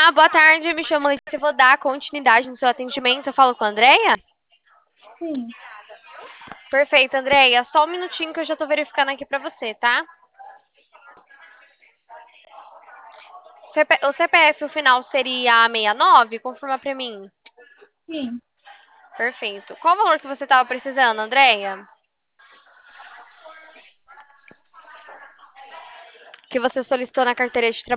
Boa tarde, me chamo Letícia, eu vou dar continuidade no seu atendimento. Eu falo com a Andrea? Sim, Perfeito, Andrea. Só um minutinho que eu já tô verificando aqui pra você, tá? O CPF, o final seria 69? Confirma pra mim. sim. Perfeito. Qual o valor que você tava precisando, Andrea? Que você solicitou na carteira de trabalho.